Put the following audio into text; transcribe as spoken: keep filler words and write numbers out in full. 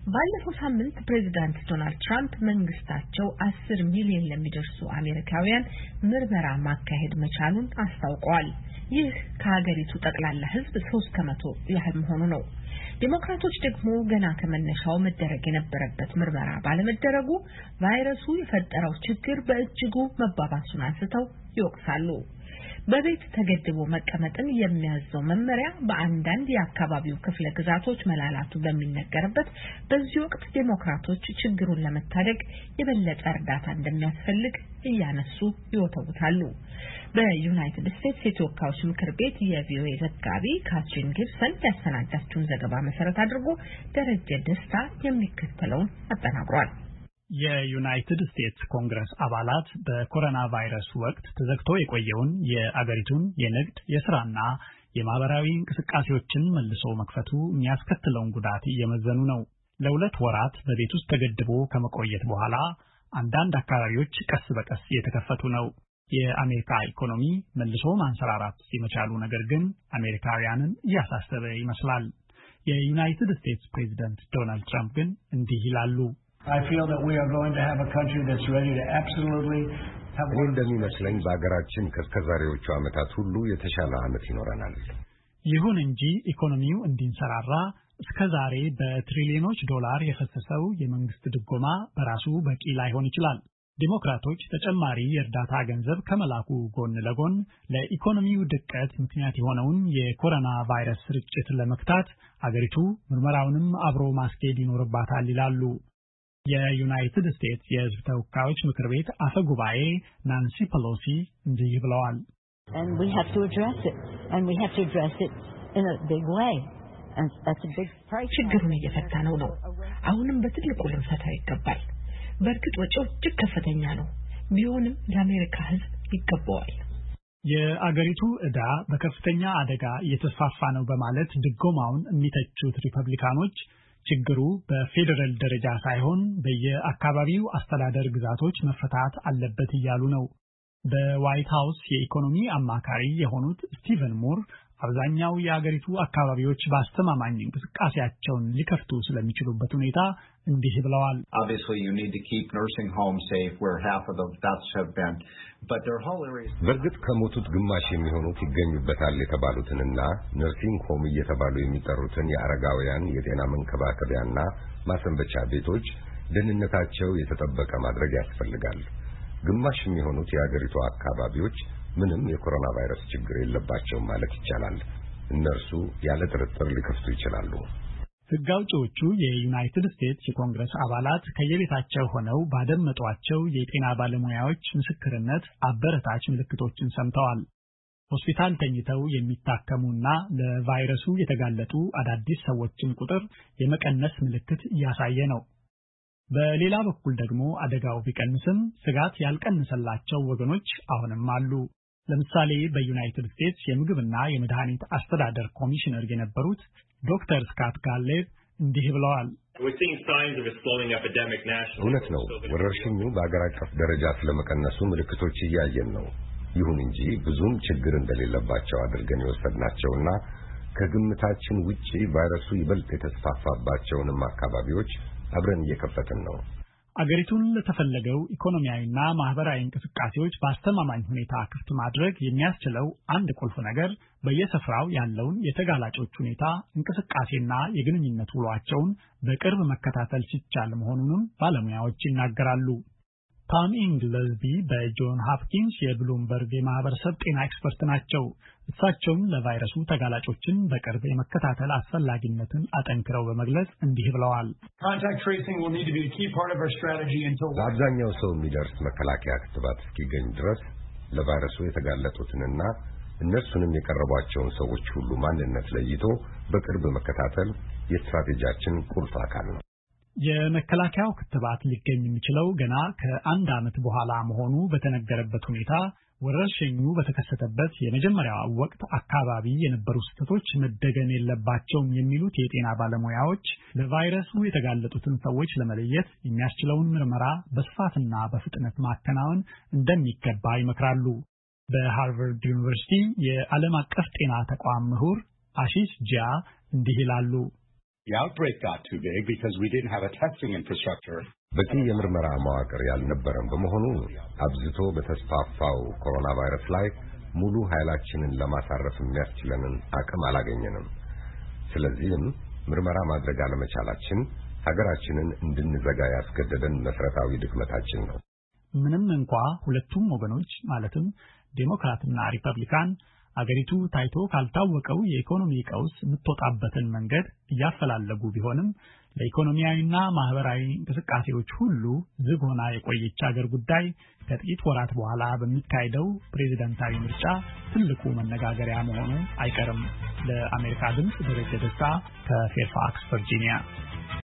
ባለፈው ሳምንት ፕሬዝዳንት ዶናልድ ትራምፕ መንግስታቸው አስር ሚሊዮን ለሚደርሱ አሜሪካውያን ምርመራ ማካሄድ መቻሉን አስታውቀዋል። ይህ ከሀገሪቱ ጠቅላላ ህዝብ ሶስት ከመቶ ያህል መሆኑ ነው። ዲሞክራቶች ደግሞ ገና ከመነሻው መደረግ የነበረበት ምርመራ ባለመደረጉ ቫይረሱ የፈጠረው ችግር በእጅጉ መባባሱን አንስተው ይወቅሳሉ። በቤት ተገድቦ መቀመጥን የሚያዘው መመሪያ በአንዳንድ የአካባቢው ክፍለ ግዛቶች መላላቱ በሚነገርበት በዚህ ወቅት ዲሞክራቶች ችግሩን ለመታደግ የበለጠ እርዳታ እንደሚያስፈልግ እያነሱ ይወተውታሉ። በዩናይትድ ስቴትስ የተወካዮች ምክር ቤት የቪኦኤ ዘጋቢ ካትሪን ጊብሰን ያሰናዳችውን ዘገባ መሰረት አድርጎ ደረጀ ደስታ የሚከተለውን አጠናቅሯል። የዩናይትድ ስቴትስ ኮንግረስ አባላት በኮሮና ቫይረስ ወቅት ተዘግቶ የቆየውን የአገሪቱን የንግድ የሥራና የማህበራዊ እንቅስቃሴዎችን መልሶ መክፈቱ የሚያስከትለውን ጉዳት እየመዘኑ ነው። ለሁለት ወራት በቤት ውስጥ ተገድቦ ከመቆየት በኋላ አንዳንድ አካባቢዎች ቀስ በቀስ እየተከፈቱ ነው። የአሜሪካ ኢኮኖሚ መልሶ ማንሰራራት ሲመቻሉ ነገር ግን አሜሪካውያንን እያሳሰበ ይመስላል። የዩናይትድ ስቴትስ ፕሬዝዳንት ዶናልድ ትራምፕ ግን እንዲህ ይላሉ። I feel that we are going to have a country that's ready to absolutely have እኔ እንደሚመስለኝ በአገራችን ከስከዛሬዎቹ ዓመታት ሁሉ የተሻለ ዓመት ይኖረናል። ይሁን እንጂ ኢኮኖሚው እንዲንሰራራ እስከዛሬ በትሪሊዮኖች ዶላር የፈሰሰው የመንግስት ድጎማ በራሱ በቂ ላይሆን ይችላል። ዲሞክራቶች ተጨማሪ የእርዳታ ገንዘብ ከመላኩ ጎን ለጎን ለኢኮኖሚው ድቀት ምክንያት የሆነውን የኮሮና ቫይረስ ስርጭት ለመክታት አገሪቱ ምርመራውንም አብሮ ማስኬድ ይኖርባታል ይላሉ። የዩናይትድ ስቴትስ የሕዝብ ተወካዮች ምክር ቤት አፈ ጉባኤ ናንሲ ፔሎሲ እንዲህ ብለዋል። And we have to address it and we have to address it in a big way. And that's a big price. ችግሩን እየፈታነው ነው። አሁንም በትልቁ ልንፈታው ይገባል። በእርግጥ ወጪው እጅግ ከፍተኛ ነው። ቢሆንም ለአሜሪካ ሕዝብ ይገባዋል። የአገሪቱ ዕዳ በከፍተኛ አደጋ እየተስፋፋ ነው በማለት ድጎማውን የሚተቹት ሪፐብሊካኖች ችግሩ በፌደራል ደረጃ ሳይሆን በየአካባቢው አስተዳደር ግዛቶች መፈታት አለበት እያሉ ነው። በዋይት ሃውስ የኢኮኖሚ አማካሪ የሆኑት ስቲቨን ሙር አብዛኛው የአገሪቱ አካባቢዎች በአስተማማኝ እንቅስቃሴያቸውን ሊከፍቱ ስለሚችሉበት ሁኔታ እንዲህ ብለዋል። Obviously you need to keep nursing homes safe where half of the deaths have been, but there are whole areas. በእርግጥ ከሞቱት ግማሽ የሚሆኑት ይገኙበታል የተባሉትንና ነርሲንግ ሆም እየተባሉ የሚጠሩትን የአረጋውያን የጤና መንከባከቢያና ማሰንበቻ ቤቶች ደህንነታቸው የተጠበቀ ማድረግ ያስፈልጋል። ግማሽ የሚሆኑት የአገሪቱ አካባቢዎች ምንም የኮሮና ቫይረስ ችግር የለባቸውም ማለት ይቻላል። እነርሱ ያለ ጥርጥር ሊከፍቱ ይችላሉ። ሕግ አውጪዎቹ የዩናይትድ ስቴትስ የኮንግረስ አባላት ከየቤታቸው ሆነው ባደመጧቸው የጤና ባለሙያዎች ምስክርነት አበረታች ምልክቶችን ሰምተዋል። ሆስፒታል ተኝተው የሚታከሙና ለቫይረሱ የተጋለጡ አዳዲስ ሰዎችን ቁጥር የመቀነስ ምልክት እያሳየ ነው። በሌላ በኩል ደግሞ አደጋው ቢቀንስም ስጋት ያልቀነሰላቸው ወገኖች አሁንም አሉ። ለምሳሌ በዩናይትድ ስቴትስ የምግብና የመድኃኒት አስተዳደር ኮሚሽነር የነበሩት ዶክተር ስካት ጋሌብ እንዲህ ብለዋል። እውነት ነው፣ ወረርሽኙ በአገር አቀፍ ደረጃ ስለመቀነሱ ምልክቶች እያየን ነው። ይሁን እንጂ ብዙም ችግር እንደሌለባቸው አድርገን የወሰድናቸውና ከግምታችን ውጪ ቫይረሱ ይበልጥ የተስፋፋባቸውንም አካባቢዎች አብረን እየከፈትን ነው። አገሪቱን ለተፈለገው ኢኮኖሚያዊና ማህበራዊ እንቅስቃሴዎች በአስተማማኝ ሁኔታ ክፍት ማድረግ የሚያስችለው አንድ ቁልፍ ነገር በየስፍራው ያለውን የተጋላጮች ሁኔታ እንቅስቃሴና የግንኙነት ውሏቸውን በቅርብ መከታተል ሲቻል መሆኑንም ባለሙያዎች ይናገራሉ። ቶም ኢንግለስቢ በጆን ሆፕኪንስ የብሉምበርግ የማህበረሰብ ጤና ኤክስፐርት ናቸው። እሳቸውም ለቫይረሱ ተጋላጮችን በቅርብ የመከታተል አስፈላጊነትን አጠንክረው በመግለጽ እንዲህ ብለዋል። ለአብዛኛው ሰው የሚደርስ መከላከያ ክትባት እስኪገኝ ድረስ ለቫይረሱ የተጋለጡትንና እነርሱንም የቀረቧቸውን ሰዎች ሁሉ ማንነት ለይቶ በቅርብ መከታተል የስትራቴጂያችን ቁልፍ አካል ነው። የመከላከያው ክትባት ሊገኝ የሚችለው ገና ከአንድ ዓመት በኋላ መሆኑ በተነገረበት ሁኔታ ወረርሽኙ በተከሰተበት የመጀመሪያው ወቅት አካባቢ የነበሩ ስህተቶች መደገም የለባቸውም የሚሉት የጤና ባለሙያዎች ለቫይረሱ የተጋለጡትን ሰዎች ለመለየት የሚያስችለውን ምርመራ በስፋትና በፍጥነት ማከናወን እንደሚገባ ይመክራሉ። በሃርቫርድ ዩኒቨርሲቲ የዓለም አቀፍ ጤና ተቋም ምሁር አሺሽ ጂያ እንዲህ ይላሉ። The outbreak got too big because we didn't have a testing infrastructure. በቂ የምርመራ መዋቅር ያልነበረን በመሆኑ አብዝቶ በተስፋፋው ኮሮና ቫይረስ ላይ ሙሉ ኃይላችንን ለማሳረፍ የሚያስችለንን አቅም አላገኘንም። ስለዚህም ምርመራ ማድረግ አለመቻላችን ሀገራችንን እንድንዘጋ ያስገደደን መሰረታዊ ድክመታችን ነው። ምንም እንኳ ሁለቱም ወገኖች ማለትም ዴሞክራትና ሪፐብሊካን አገሪቱ ታይቶ ካልታወቀው የኢኮኖሚ ቀውስ የምትወጣበትን መንገድ እያፈላለጉ ቢሆንም ለኢኮኖሚያዊና ማህበራዊ እንቅስቃሴዎች ሁሉ ዝግ ሆና የቆየች ሀገር ጉዳይ ከጥቂት ወራት በኋላ በሚካሄደው ፕሬዝዳንታዊ ምርጫ ትልቁ መነጋገሪያ መሆኑ አይቀርም። ለአሜሪካ ድምፅ ደረጀ ደስታ ከፌርፋክስ ቨርጂኒያ